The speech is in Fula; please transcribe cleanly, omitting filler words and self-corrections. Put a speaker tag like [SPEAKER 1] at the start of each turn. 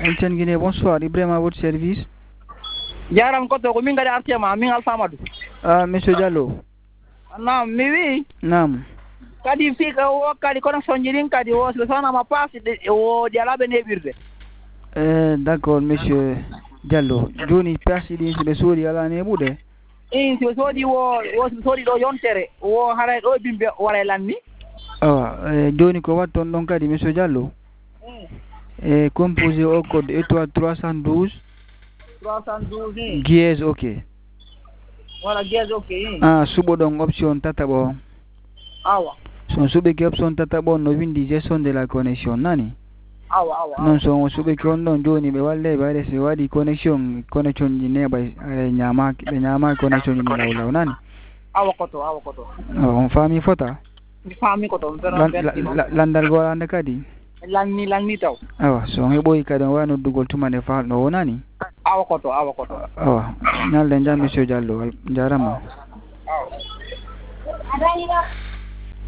[SPEAKER 1] Enten Guinée, bonsoir. Ibrahima à votre service.
[SPEAKER 2] Jaram ko to ko min gadi artema min alfamadou.
[SPEAKER 1] Ah, monsieur Diallo.
[SPEAKER 2] Naam, mi wi.
[SPEAKER 1] Naam.
[SPEAKER 2] Kadi fi o kadi connexion jirin kadi o so sona ma passe o dialabe nebirde.
[SPEAKER 1] D'accord, monsieur Diallo. Joni persi di be sori ala nebude.
[SPEAKER 2] Si sodi o sodi do yontere o haray do bimbe wara lanni.
[SPEAKER 1] Joni ko watton don kadi monsieur Diallo. Composé au code étoile 312.
[SPEAKER 2] 312.
[SPEAKER 1] Dièse OK.
[SPEAKER 2] Voilà, dièse OK.
[SPEAKER 1] Subo don option tatabo.
[SPEAKER 2] Awa.
[SPEAKER 1] Son sube ke option tatabo no vindi gestion de la connexion nani.
[SPEAKER 2] Awa.
[SPEAKER 1] Non so sube ke on don joni be walle bare se wadi connexion ni ne bay nyama connexion ni law nani.
[SPEAKER 2] Awa koto.
[SPEAKER 1] On fami fota.
[SPEAKER 2] Mi fami koto.
[SPEAKER 1] Landal go ande kadi.
[SPEAKER 2] Lanni taw.
[SPEAKER 1] So heboy kadi wano dugol tumane faal no wonani.
[SPEAKER 2] Awa koto.
[SPEAKER 1] Nalden jam monsieur Diallo jarama.
[SPEAKER 2] Awa.